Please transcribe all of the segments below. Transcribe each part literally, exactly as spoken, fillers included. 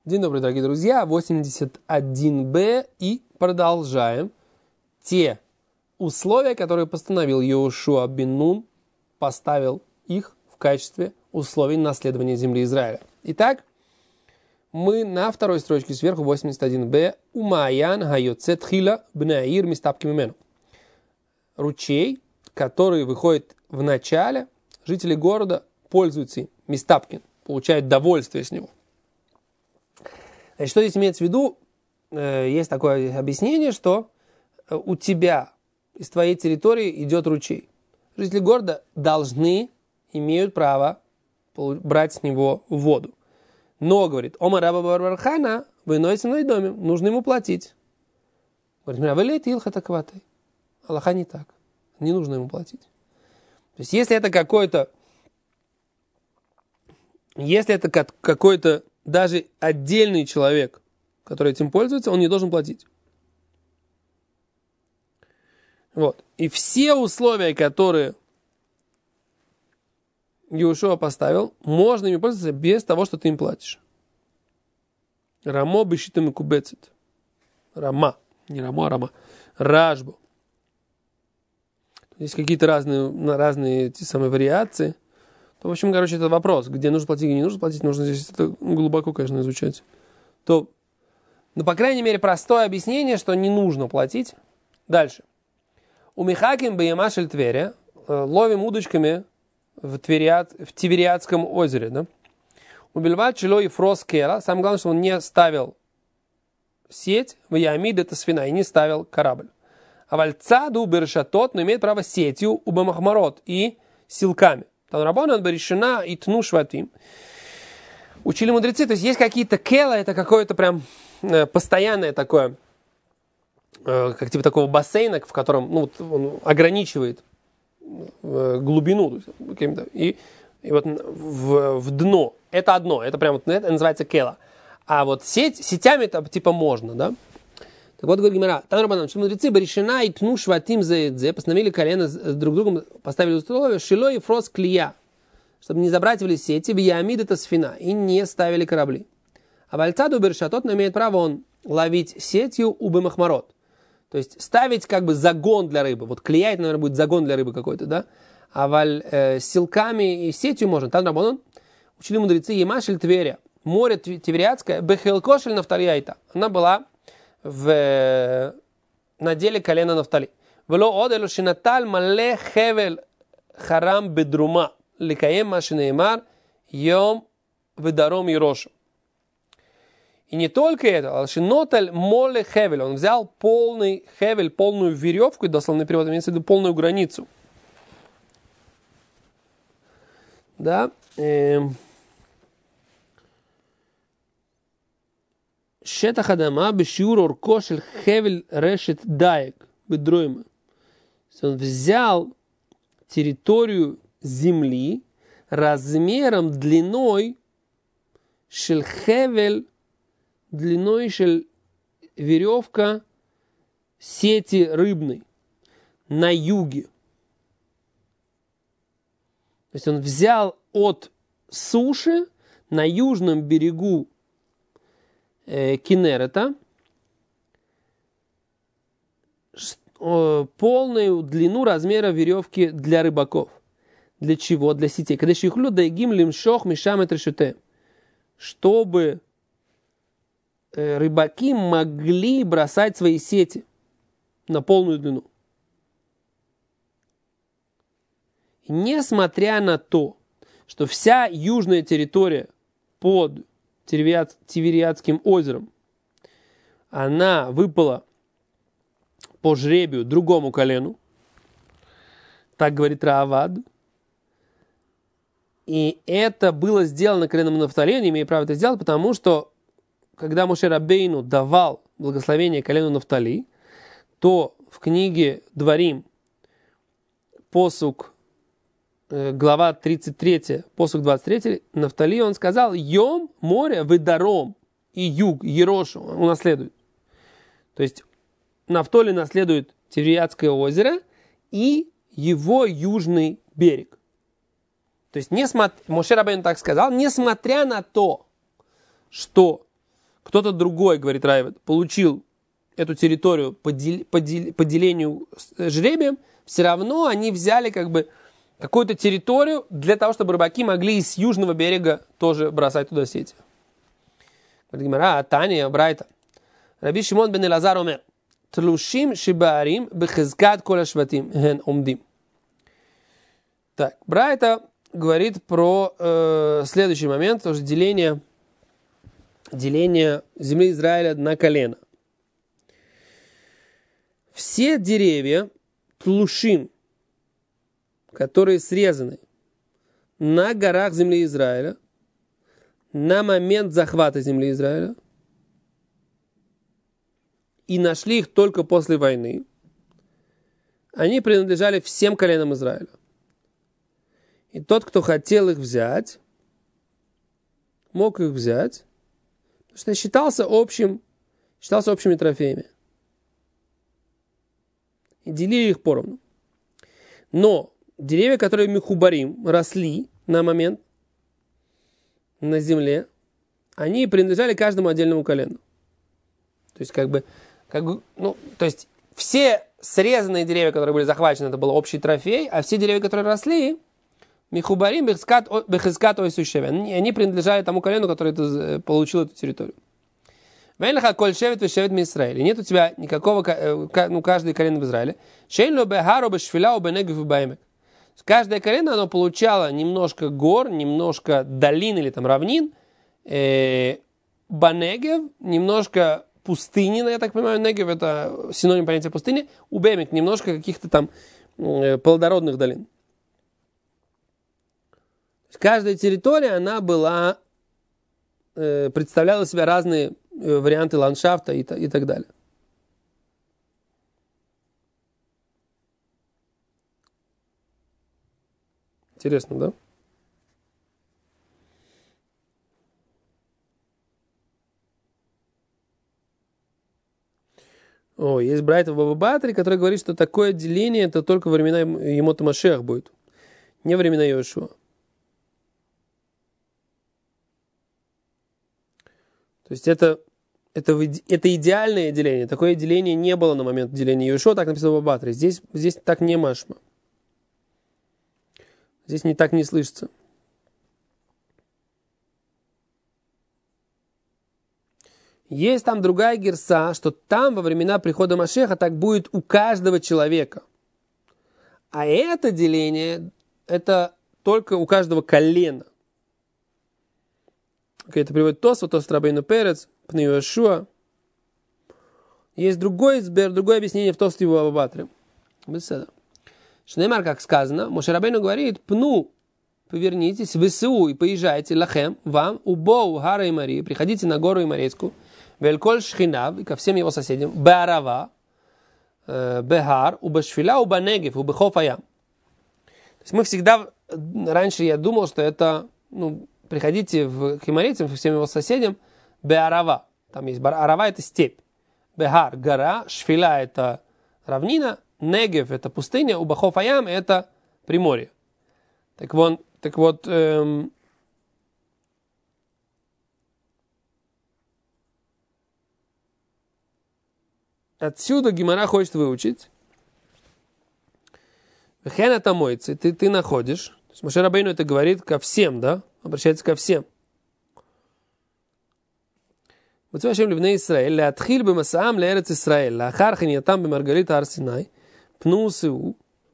День добрый, дорогие друзья, восемьдесят один бэ, и продолжаем те условия, которые постановил Йеошуа бен Нун, поставил их в качестве условий наследования земли Израиля. Итак, мы на второй строчке сверху, восемьдесят один бэ, Умаян хайоцет хила бнеаир мистапки мимену. Ручей, который выходит в начале, жители города пользуются им, мистапкин, получают довольствие с него. Значит, что здесь имеется в виду? Есть такое объяснение, что у тебя из твоей территории идет ручей. Жители города должны, имеют право брать с него воду. Но, говорит, Омар Раба Барбархана, вы носите мной доме, нужно ему платить. Говорит, а вы лейте илха такватой. Аллаха не так. Не нужно ему платить. То есть, если это какой-то, если это какой-то даже отдельный человек, который этим пользуется, он не должен платить. Вот. И все условия, которые Йеошуа поставил, можно ими пользоваться без того, что ты им платишь. Рамо бешитам и кубецит. Рама. Не рамо, а рама. Ражбо. Есть какие-то разные, разные эти самые вариации. То, в общем, короче, это вопрос, где нужно платить и не нужно платить. Нужно здесь это глубоко, конечно, изучать. То, ну, по крайней мере, простое объяснение, что не нужно платить. Дальше. У Михаким Баямашель Тверя ловим удочками в, Твериад, в Тивериадском озере. Да? У Бельват Чело и Фрос Кела. Самое главное, что он не ставил сеть в Ямид, это свина, и не ставил корабль. А вальцаду бершатот, но имеет право сетью у Бамахмарот и силками. Там рабонан баришина и тну шватим. Учили мудрецы, то есть есть какие-то кела, это какое-то прям э, постоянное такое, э, как типа такого бассейна, в котором ну, он ограничивает э, глубину. Есть, и, и вот в, в дно. Это одно, это прям вот, это называется кела. А вот сеть, сетями это типа можно, да? Так вот, говорит Гемара, там рабанан, что мудрецы баришина и тну шватим заэдзе, постановили колено друг другом, поставили условия, шило и фрос клия, чтобы не забрасывали сети, в Ямид это сфина, и не ставили корабли. А вальцаду бершатот, но имеет право он ловить сетью у бемахмарот. То есть ставить как бы загон для рыбы. Вот клия, это, наверное, будет загон для рыбы какой-то, да? А валь э, силками и сетью можно. Там рабанан, учили мудрецы, Емашель Тверя, море Тивериадское, бехелкошель нафтальяйта. Она была в наделе колена Нафтали. Вело оделу шинаталь мале хевел харам бедрума ликаем машинеймар йом ведаром ерошу. И не только это, а шиноталь моле хевел. Он взял полный хевель, полную веревку, дословный перевод имеется в виду полную границу. Да. Эм. Шетах адама бешиур орко шель хевель решет даек бедроима. Он взял территорию земли размером длиной шель хевель, длиной шель веревка сети рыбной на юге. То есть он взял от суши на южном берегу Кинерета полную длину размера веревки для рыбаков. Для чего? Для сетей. Когда шихлю дайгим лимшох мишам et решете. Чтобы рыбаки могли бросать свои сети на полную длину. И несмотря на то, что вся южная территория под Тивериадским озером, она выпала по жребию другому колену, так говорит Раавад, и это было сделано коленом Нафтали, не имея права это сделать, потому что когда Моше Рабейну давал благословение колену Нафтали, то в книге Дворим, посук, глава тридцать три, посук двадцать три, Нафтали, он сказал, Йом, море, выдаром и юг, Ерошу, он наследует. То есть Нафтали наследует Тивериадское озеро и его южный берег. То есть, несмотря, Моше Рабейну так сказал, несмотря на то, что кто-то другой, говорит Райвед, получил эту территорию по, дел, по, дел, по делению жребием, все равно они взяли как бы какую-то территорию для того, чтобы рыбаки могли из южного берега тоже бросать туда сети. Говорит Гемара, Таня, Брайта. Раби Шимон бен Элазар омер, тлушим шибаарим бехизкат кола шватим ген омдим. Так, Брайта говорит про э, следующий момент, тоже деление, деление земли Израиля на колено. Все деревья тлушим, которые срезаны на горах земли Израиля, на момент захвата земли Израиля, и нашли их только после войны, они принадлежали всем коленам Израиля. И тот, кто хотел их взять, мог их взять, потому что считался общим, считался общими трофеями. И делили их поровну. Но деревья, которые мехубарим, росли на момент на земле, они принадлежали каждому отдельному колену. То есть, как бы, как бы, ну, то есть, все срезанные деревья, которые были захвачены, это был общий трофей, а все деревья, которые росли, мехубарим, бехискат ойсущеве, они принадлежали тому колену, который это, получил эту территорию. Вейнлаха коль шевет вешевет ми Исраэль. Нет у тебя никакого, ну, каждый колено в Израиле. Шейнло бехаро бешфиляу бенегев и баймек. Каждое колено, оно получало немножко гор, немножко долин или там равнин, э, банегев, немножко пустыни, я так понимаю, негев это синоним понятия пустыни, убемик, немножко каких-то там э, плодородных долин. Каждая территория, она была, э, представляла себя разные э, варианты ландшафта и, и так далее. Интересно, да? О, есть Брайта в Баба Батре, который говорит, что такое деление это только во времена Емота Машех будет, не во времена Йошуа. То есть это, это, это идеальное деление. Такое деление не было на момент деления Йошуа, так написано в Баба Батре. Здесь, здесь так не машма. Здесь не так не слышится. Есть там другая герса, что там во времена прихода Машеха так будет у каждого человека. А это деление, это только у каждого колена. Okay, это приводит Тосфа, Тосфа Рабейну Перец, Пны Йошуа. Есть другой сбер, другое объяснение в Тосфе в Баба Батре. Беседа. Шнеймар, как сказано, Моше Рабейну говорит, пну, повернитесь, в ИСУ и поезжайте, лахем, вам, убоу, Гара и Марии, приходите на гору Имарецку, вельколь шхинав, и ко всем его соседям, беарава, бехар, убашфиля, убанегев, убехов аям. То есть мы всегда, раньше я думал, что это, ну, приходите в, к Имарецам, ко всем его соседям, беарава, там есть, арава это степь, бехар, гора, шфиля это равнина, Негев – это пустыня, Убахов Аям – это приморье. Так, вон, так вот, эм, отсюда Гемара хочет выучить. Хен это мойцы, ты, ты находишь. То есть Моше Рабейну это говорит ко всем, да? Обращается ко всем. מצווה השם לבני ישראל, להתחיל במסעם לארץ ישראל, לאחר חנייתם במרגלית הר סיני, פנו וסעו,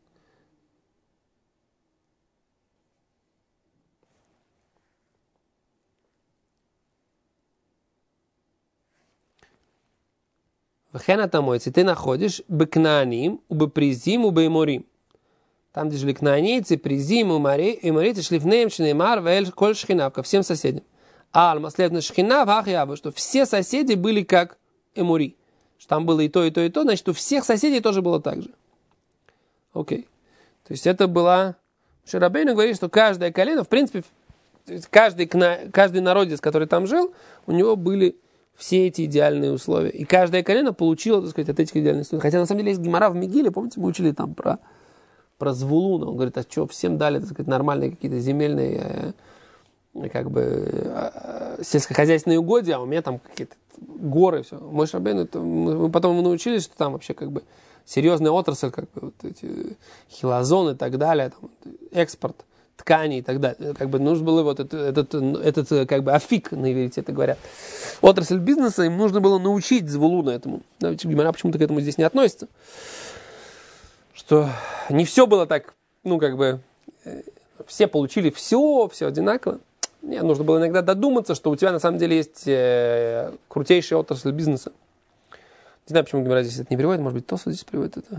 וכן אתה מועצת, ты находишь בכנענים ובפריזים ובאמורים. Там, где жили кнаанейцы, призим, эморейцы, шли в нем, шнеймар, вэль, коль шхинав, ко всем соседям. А алмаслевна шхинав, ах ява, что все соседи были как эмури. Что там было и то, и то, и то, значит, у всех соседей тоже было так же. Окей. То есть это была... Моше Рабейну говорит, что каждое колено, в принципе, каждый, каждый народец, который там жил, у него были все эти идеальные условия. И каждое колено получило, так сказать, от этих идеальных условий. Хотя на самом деле есть Гемара в Мегиле, помните, мы учили там про... про Звулуна, он говорит, а что, всем дали, так сказать, нормальные какие-то земельные, как бы сельскохозяйственные угодья, а у меня там какие-то горы, все. Мой Рабейну, это, мы потом научились, что там вообще как бы серьезная отрасль, как бы вот эти хилозоны и так далее, там, экспорт тканей и так далее. Как бы нужно было вот этот, этот, этот как бы афик, на иврите это говорят, отрасль бизнеса, им нужно было научить Звулуна этому. Да, Гемара почему-то к этому здесь не относится. Что не все было так, ну как бы, все получили все, все одинаково. Нет, нужно было иногда додуматься, что у тебя на самом деле есть э, крутейшая отрасль бизнеса. Не знаю, почему Гемара здесь это не переводит, может быть, Тосфот здесь переводит это.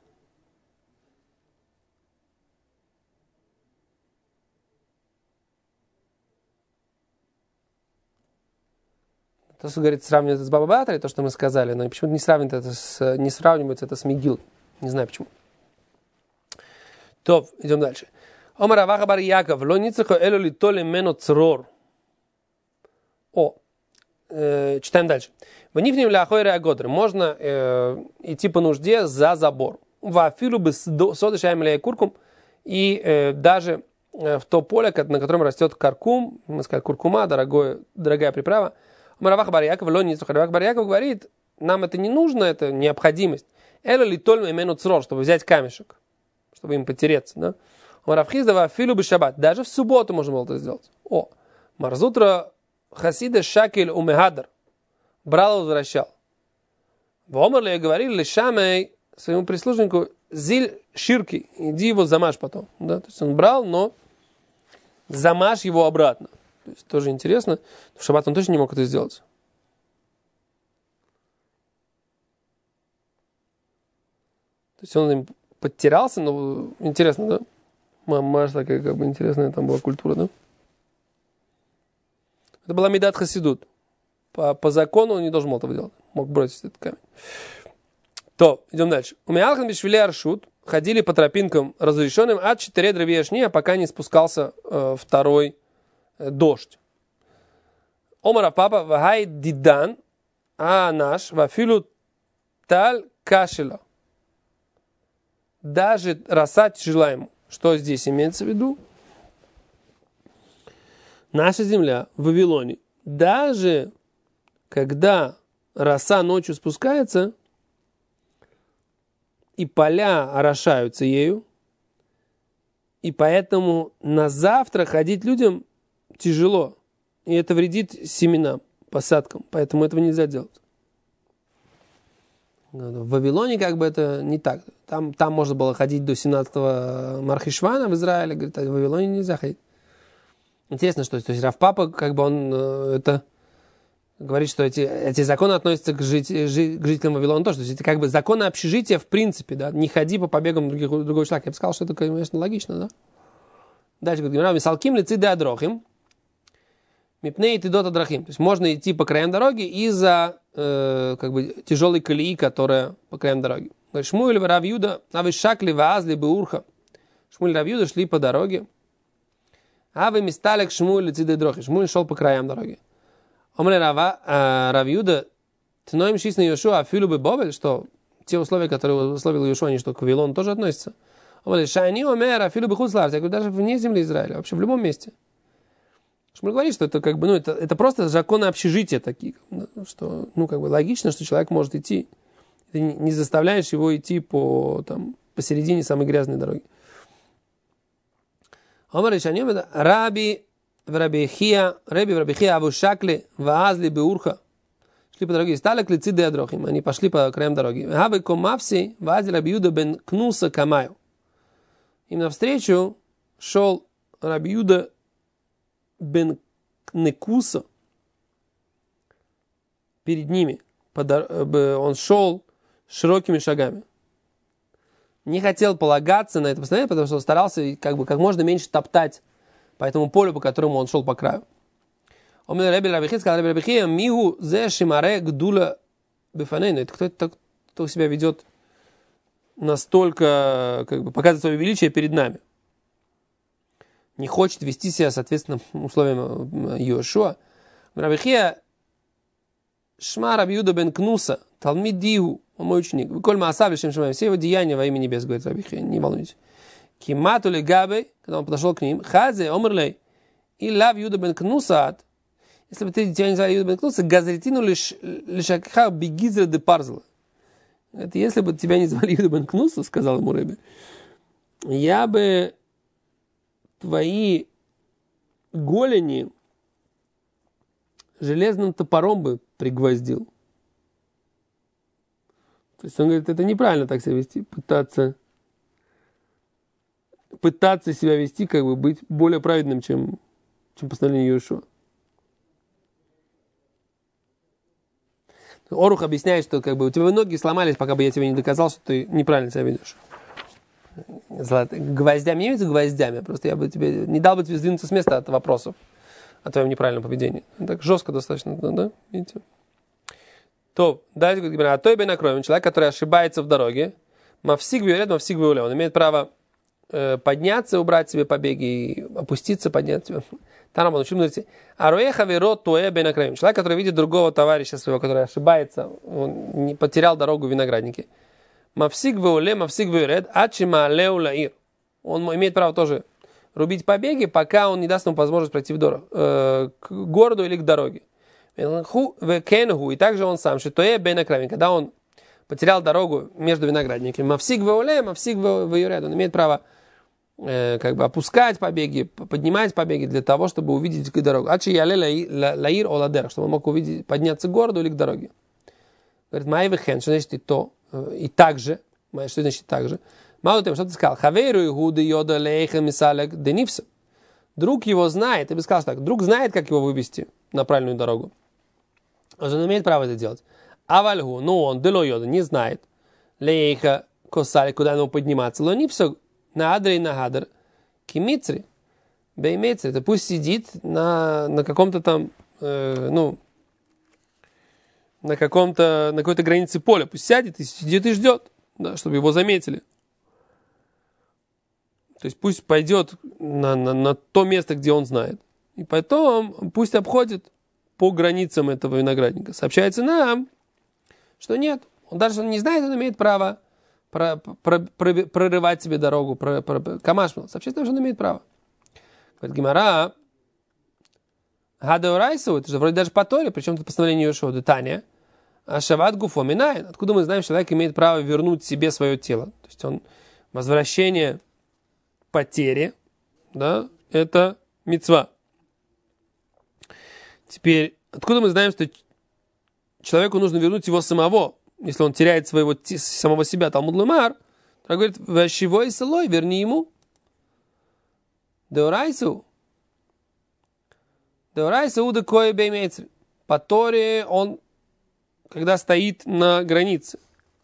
Тосфот говорит, сравнивает это с Баба Батрой, то, что мы сказали, но почему-то не сравнивает это с, не сравнивается это с Мегил. Не знаю почему. То, идем дальше. Омар Аваха бар Яков, ло ницахо эло ли то ли мено црор. О, э, читаем дальше. В нифнем ляхойре агодры. Можно э, идти по нужде за забор. Вафилу бы содышаем ля куркум. И э, даже э, в то поле, на котором растет каркум, мы сказали, куркума, дорогое, дорогая приправа. Омар Аваха бар Яков, ло ницахо. Аваха бар Яков говорит, нам это не нужно, это необходимость. Эло ли то ли мено црор, чтобы взять камешек, чтобы им потереться, да? Маравхиздава филу бы шаббат. Даже в субботу можно было это сделать. О, Марзутра хасида шакель умехадр. Брал и возвращал. В Омарле говорили Шамей своему прислужнику зиль ширки. Иди его замажь потом. Да? То есть он брал, но замажь его обратно. То есть тоже интересно. В шаббат он точно не мог это сделать. То есть он им подтирался, но интересно, да? Мама, такая как бы интересная там была культура, да? Это была Медат Хасидут. По, по закону он не должен был этого делать. Мог бросить этот камень. То, идем дальше. У Миалхан Бишвили Аршут ходили по тропинкам разрешенным от четыре дровешни, пока не спускался э, второй э, дождь. Омара папа вахай дидан, а наш вафилу таль кашела. Даже роса тяжела ему. Что здесь имеется в виду? Наша земля в Вавилоне, даже когда роса ночью спускается, и поля орошаются ею, и поэтому на завтра ходить людям тяжело, и это вредит семенам, посадкам, поэтому этого нельзя делать. В Вавилоне как бы это не так. Там, там можно было ходить до семнадцатого Мархишвана в Израиле, говорит, а в Вавилоне нельзя ходить. Интересно, что то есть Рав Папа, как бы он это говорит, что эти, эти законы относятся к, жить, жи, к жителям Вавилона тоже. То есть это как бы законы общежития в принципе, да, не ходи по побегам других, другого человека. Я бы сказал, что это, конечно, логично, да. Дальше говорит, Мисалким лици де адрохим, мипней ты дота драхим. То есть можно идти по краям дороги из-за э, как бы тяжелой колеи, которая по краям дороги. Говорит, Шмуэль Рав Юда, а вы шакли ваазли бы урха. Шмуэль Рав Юда шли по дороге. А вы мисталек Шмуэль лици де дрохи. Шмуэль шел по краям дороги. Омре Рав Юда, тноим шист на Йошуа, афилу бы бобель, что те условия, которые условил Йошуа, они что к Вавилону тоже относятся. Омре Шайни омер афилу бы хуцларс. Я говорю, даже вне земли Израиля, вообще в любом месте. Шмуль говорит, что это как бы, ну, это, это просто законы общежития такие, что, ну, как бы логично, что человек может идти. Ты не заставляешь его идти по, там, посередине самой грязной дороги. Омар Ишаньем, это Раби в Рабихия, Раби в Рабихия, Аву Шакли, Ваазли Беурха. Шли по дороге, стали к лици Деадрохим, они пошли по краям дороги. Хавы Комавси, Ваази Раби Юда бен Кнуса Камаю. Им навстречу шел Раби Юда бен Некуса. Перед ними. Он шел широкими шагами. Не хотел полагаться на это постоянно, потому что он старался как бы как можно меньше топтать по этому полю, по которому он шел по краю. Он мне Раби Рабихи сказал, Раби Рабихи, мигу зе шимаре гдула бифанейну. Это кто это кто себя ведет настолько, как бы показывает свое величие перед нами. Не хочет вести себя соответственно условиям Йошуа. Раби Рабихи шма Раби Юда бен Кнуса, талмид дигу, он мой ученик. Вы коль маасав лишем шмаем, все его деяния во имя небес, говорит Раби Рабихи, не волнуйтесь. Кимату ли габей, когда он подошел к ним, хазе омрлей, И лав Юда бен Кнусаат, если бы ты тебя не звали Юда бен Кнуса, газретину лишь лишакха бегизра де парзла. Это если бы тебя не звали Юда бен Кнуса, сказал ему Ребе, я бы твои голени железным топором бы пригвоздил. То есть он говорит, это неправильно так себя вести, пытаться, пытаться себя вести, как бы быть более праведным, чем, чем постановление Йошуа. Орух объясняет, что как бы у тебя ноги сломались, пока бы я тебе не доказал, что ты неправильно себя ведешь. Гвоздями, не имеется гвоздями, просто я бы тебе не дал бы тебе сдвинуться с места от вопросов о твоем неправильном поведении. Так жестко достаточно, да? Видите? То, дальше говорит, а то и бы накроем. Человек, который ошибается в дороге, мавсик виолет, мавсик виолет. Он имеет право э, подняться, убрать себе побеги, и опуститься, подняться. Там он учим говорит, а роеха веро туэ бы накроем. Человек, который видит другого товарища своего, который ошибается, он не потерял дорогу в винограднике. Мавсик виолет, мавсик виолет, ачима леу лаир. Он имеет право тоже рубить побеги, пока он не даст ему возможность пройти в дорогу, э, к городу или к дороге. И также он сам, что то е бенакравин, когда он потерял дорогу между виноградниками, мавсик веоле, мавсик веюред, он имеет право э, как бы опускать побеги, поднимать побеги для того, чтобы увидеть дорогу. Ачи яле лаир оладер, чтобы он мог увидеть, подняться к городу или к дороге. Говорит, майвехен, что значит и то, и так же, что значит и так же. Мало того, что ты сказал, хаверу игуды йода лейха мисалек денивса. Друг его знает, ты бы сказал так, друг знает, как его вывести на правильную дорогу. Он имеет право это делать. Авальгу, но он, дело йода, не знает. Лейха косали, куда ему подниматься. Лонипсо, на адре и на хадр, кимицри, беймецри. Это пусть сидит на, на каком-то там, э, ну, на каком-то, на какой-то границе поля. Пусть сядет и сидит и ждет, да, чтобы его заметили. То есть пусть пойдет на, на, на то место, где он знает. И потом пусть обходит по границам этого виноградника. Сообщается нам, что нет. Он даже не знает, он имеет право про, про, про, прорывать себе дорогу. Про, про, камашмал. Сообщается нам, что он имеет право. Говорит Гемара, гадеорайсу, это же вроде даже по Торе, причем это постановление Йошуа, Таня, а шават гуфо минайн. Откуда мы знаем, что человек имеет право вернуть себе свое тело? То есть он возвращение потери, да, это мицва. Теперь, откуда мы знаем, что человеку нужно вернуть его самого, если он теряет своего, самого себя, Талмуд Лемар, он говорит, ващивой селой, верни ему. Деорайсу. Деорайсу уда кое беймецри. По Торе он, когда стоит на границе.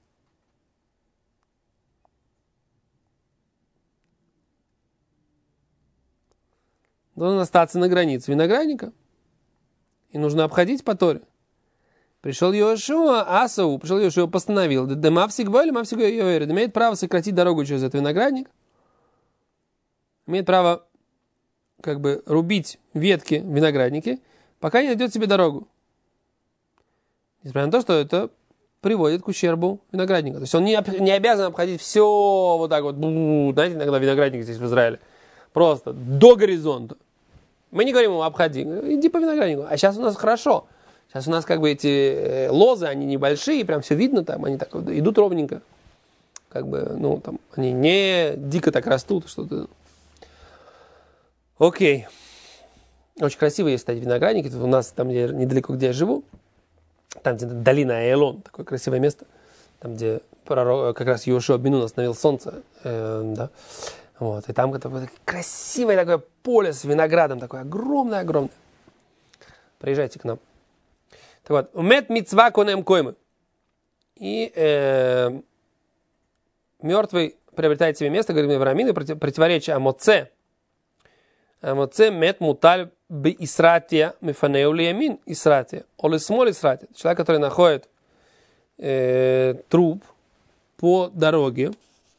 Должен остаться на границе виноградника. И нужно обходить по Торе. Пришел Йошуа, Асау, пришел Йошуа, постановил, да мавсик войли, мавсик йоэри, имеет право сократить дорогу через этот виноградник, имеет право как бы рубить ветки в винограднике, пока не найдет себе дорогу. Несмотря на то, что это приводит к ущербу виноградника. То есть он не, не обязан обходить все вот так вот, знаете, иногда виноградник здесь в Израиле, просто до горизонта. Мы не говорим ему, обходи, иди по винограднику. А сейчас у нас хорошо. Сейчас у нас как бы эти лозы, они небольшие, прям все видно там, они так вот идут ровненько. Как бы, ну, там, они не дико так растут, что-то. Окей. Очень красиво есть, кстати, виноградники. Тут у нас там, где, недалеко, где я живу, там, где долина Аэлон, такое красивое место, там, где пророк, как раз Йошуа бен Нун остановил солнце, э, да. Вот, и там это красивое такое поле с виноградом, такое огромное-огромное. Приезжайте к нам. Так вот, умет мицва конем коймы. И э, мертвый приобретает себе место, говорит Авраамин, противоречие амоце. Амоце мет муталь би исратия мифанеу лиямин исратия. Оле смоль исратия. Человек, который находит э, труп по дороге,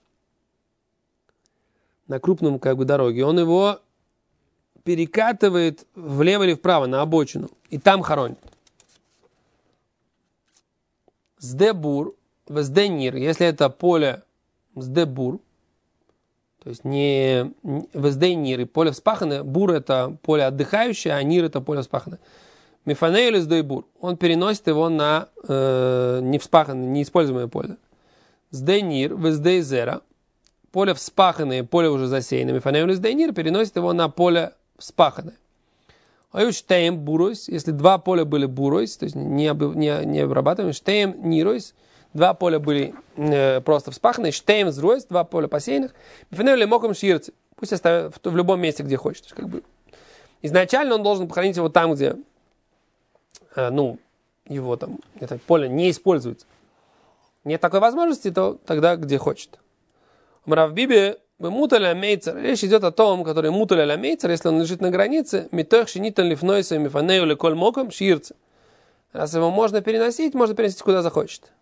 на крупном как бы дороге, он его перекатывает влево или вправо, на обочину, и там хоронит. Сдебур, везденир, если это поле сдебур, То есть не вездей нир, и поле вспаханное, бур это поле отдыхающее, а нир это поле вспаханное. Мифанею лиздой бур. Он переносит его на э, не вспаханное, неиспользуемое поле. Сдей нир, вездей зера. Поле вспаханное, поле уже засеянное. Мифанею лиздой нир переносит его на поле вспаханное. А штейм буройс, если два поля были буройс, то есть не, не, не обрабатываем, штейм ниройс, два поля были э, просто вспаханные, штейм зройс, два поля посеянных, мифанею моком ширцы, пусть оставят в, в любом месте, где хочет. Как бы. Изначально он должен похоронить его там, где э, ну, его там, это поле не используется. Нет такой возможности, то тогда где хочет. В Библии муталя мейцер. Речь идет о том, который муталя мейцер, если он лежит на границе, митох шинитан лифнойса мифанею леколь моком ширцы. Раз его можно переносить, можно переносить куда захочет.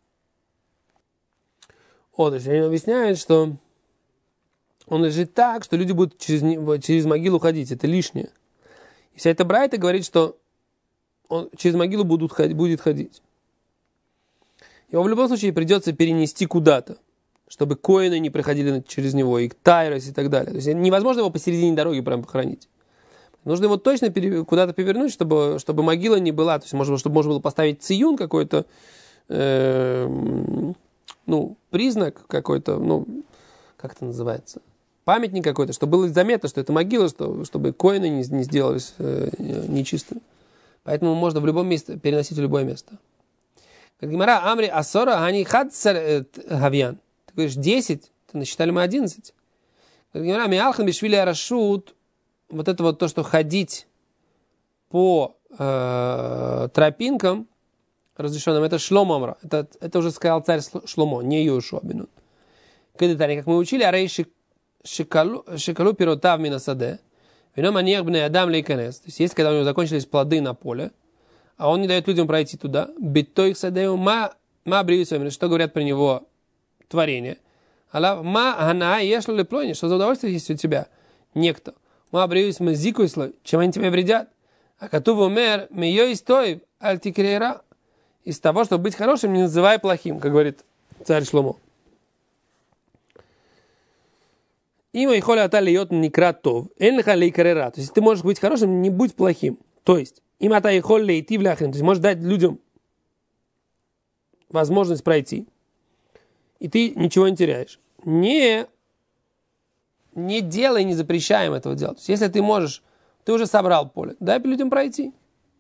О, то есть они объясняют, что он лежит так, что люди будут через, через могилу ходить. Это лишнее. И вся эта брайта говорит, что он через могилу будут, будет ходить. Его в любом случае придется перенести куда-то, чтобы коины не проходили через него, и тайрос и так далее. То есть невозможно его посередине дороги прям похоронить. Нужно его точно пере, куда-то повернуть, чтобы, чтобы могила не была, то есть можно, чтобы можно было поставить циюн какой-то, э, ну, признак какой-то, ну, как это называется, памятник какой-то, чтобы было заметно, что это могила, что, чтобы коины не, не сделались э, нечистыми. Поэтому можно в любом месте переносить в любое место. Как Гемара, Амри Асора, Ани Хадсар Гавьян. Ты говоришь десять, ты насчитали мы одиннадцать. Как Гемара, Миалхан Бишвили Арашут, вот это вот то, что ходить по э, тропинкам разрешенным, это Шломо Амра. Это, это уже сказал царь Шломо, не Йошуа бен Нун. Как мы учили, Арей Шикалу Пиротав Минасаде, Вино Маниях Бне Адам Лейканес. То есть, есть, когда у него закончились плоды на поле, а он не дает людям пройти туда. Биттой Садею Ма Бриюсовим. Что говорят про него творение? Алла Ма Гана Ешло Леплойни. Что за удовольствие есть у тебя? Некто. Ма Бриюс Мазикуисло. Чем они тебе вредят? А Катув умер Мейой Стоев Альтикрейра. Из того, чтобы быть хорошим, не называй плохим, как говорит царь Шломо. Има и холя атали йот никратов. Энлиха лейкарера. То есть, ты можешь быть хорошим, не будь плохим. То есть, им ата и холь лейти в ляхрин. То есть, можешь дать людям возможность пройти. И ты ничего не теряешь. Не, не делай, не запрещаем этого делать. То есть, если ты можешь, ты уже собрал поле, дай людям пройти.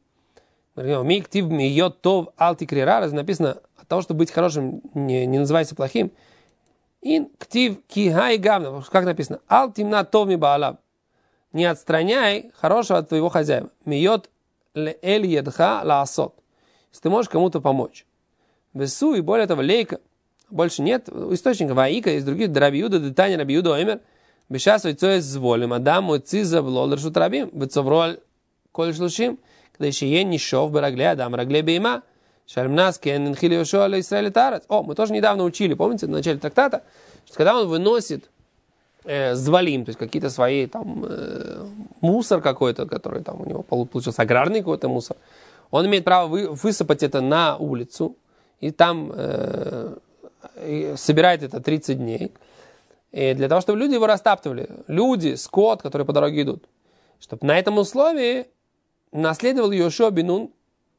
Миктив миот тов алтикрера. Написано, от того, чтобы быть хорошим, не, не называйся плохим. Ин ктив кихай гавна. Как написано? Ал тимна тов ми баалаб. Не отстраняй хорошего от твоего хозяина. Миот ле эль едха лаасот. Если ты можешь кому-то помочь. Весу и более того, лейка. Больше нет источника. Ваика из других. Драбиуда, детания рабиуда омер. Бешас войцоес зволим. Адам мой циза влол ршут рабим. Вецовроль коль шлушим. Когда еще ен нишов барагле адам рагле бейма. Шальмнас кен нхили Йошуа ле Исраэль тарец. О, мы тоже недавно учили, помните, в начале трактата, что когда он выносит э, звалим, то есть какие-то свои там э, мусор какой-то, который там у него получился аграрный какой-то мусор, он имеет право вы, высыпать это на улицу и там э, и собирает это тридцать дней. И для того, чтобы люди его растаптывали, люди, скот, которые по дороге идут, чтобы на этом условии наследовал Йошуа бен Нун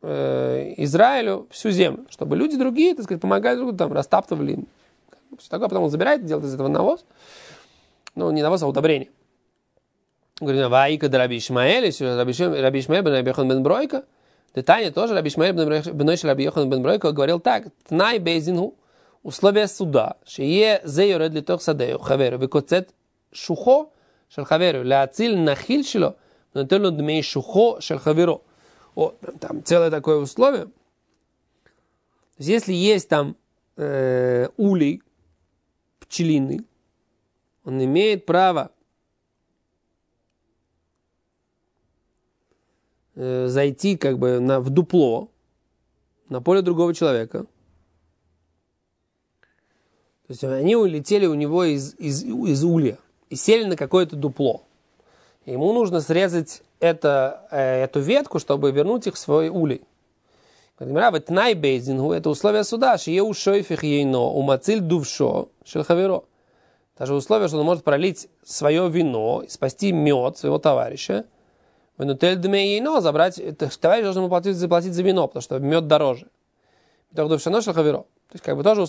Израилю всю землю, чтобы люди другие, так сказать, помогали друг другу, там, растаптывали им. Все такое, потом он забирает, делает из этого навоз. Ну, не навоз, а удобрение. Говорит, ваика да Раби Ишмаэль, Раби Ишмаэль бен Раби Йохан бен Бройка. Детание тоже, Раби Ишмаэль бен Раби Йохан бен Бройка говорил так, тнай бейзингу, условия суда, шее зе йоред литох садею, хаверу, векоцет шухо шел хаверу, лаациль нахиль шело, нотелу дмей шухо шел хаверу. О, там целое такое условие. То есть, если есть там э, улей пчелиный, он имеет право э, зайти как бы на, в дупло, на поле другого человека. То есть они улетели у него из, из, из улья и сели на какое-то дупло. Ему нужно срезать это, э, эту ветку, чтобы вернуть их в свой улей. Это условие суда. Даже условие, что он может пролить свое вино, спасти мед своего товарища. Но забрать, товарищ должен ему платить, заплатить за вино, потому что мед дороже. То есть, как бы тоже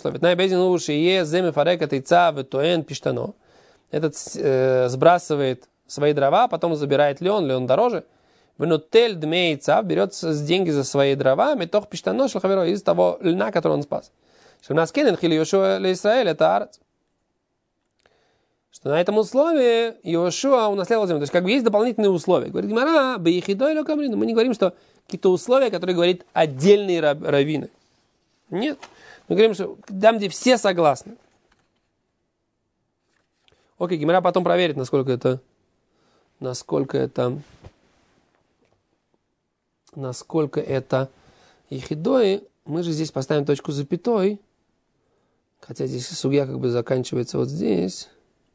условие. Этот э, сбрасывает свои дрова, потом забирает лен, лен дороже. Венутель дмейца берет деньги за свои дрова, метох пиштано шелхаверо, из того льна, который он спас. Что у нас кенен хили Йошуа ле Исраэль, это арец. Что на этом условии Йошуа унаследовал землю. То есть, как бы есть дополнительные условия. Говорит Гемара, бейхидой ле камрин. Мы не говорим, что какие-то условия, которые говорит отдельные рав, раввины. Нет. Мы говорим, что там, где все согласны. Окей, Гемара потом проверит, насколько это, насколько это, насколько это ехидои. Мы же здесь поставим точку запятой, хотя здесь сугья как бы заканчивается вот здесь.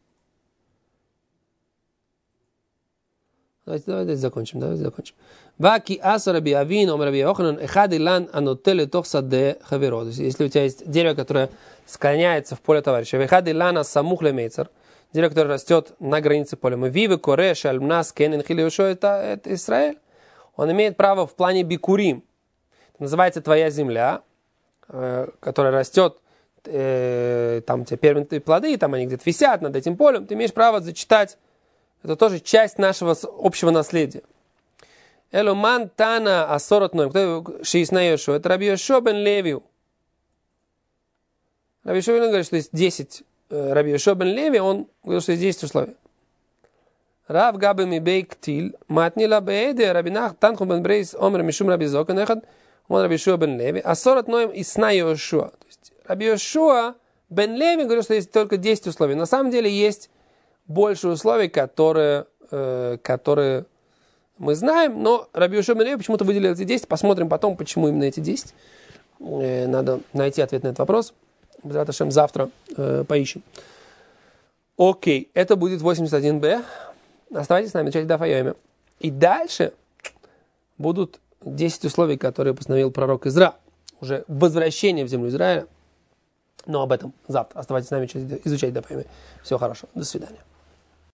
Давайте, давайте закончим, давайте закончим. Ваки аса раби Авин, ом раби Йоханан, эхад илан анотеле тох саде хаверо. Если у тебя есть дерево, которое склоняется в поле товарища, эхад илан асамух лемейцер, дерево, которое растет на границе поля. Мы вивы кореш альмнас кенен хили Йошуа, это Израиль. Он имеет право в плане бикурим. Это называется твоя земля, которая растет, там у тебя первые плоды, там они где-то висят над этим полем. Ты имеешь право зачитать. Это тоже часть нашего общего наследия. Элуман тана асорот ноем. Кто шиисна Йошуа? Это раби Йошуа бен Леви. Раби Йошуа говорит, что есть десять. Раби Йошуа бен Леви, он говорил, что есть десять условий. Рав габи ми бейк тил, матнила беэде, рабинах танху бен брейс, омр мишум раби зокен, эхад, он раби Йошуа бен Леви, асорот ноем и сна Йошуа. То есть раби Йошуа бен Леви говорил, что есть только десять условий. На самом деле есть больше условий, которые, э, которые мы знаем, но раби Йошуа бен Леви почему-то выделил эти десять. Посмотрим потом, почему именно эти десять. Э, надо найти ответ на этот вопрос. Завтра э, поищем. Окей, это будет восемьдесят один бэ. Оставайтесь с нами, часть Даф Йоми. И дальше будут десять условий, которые постановил пророк Изра. Уже возвращение в землю Израиля. Но об этом завтра. Оставайтесь с нами, изучать Даф Йоми. Всего хорошего. До свидания.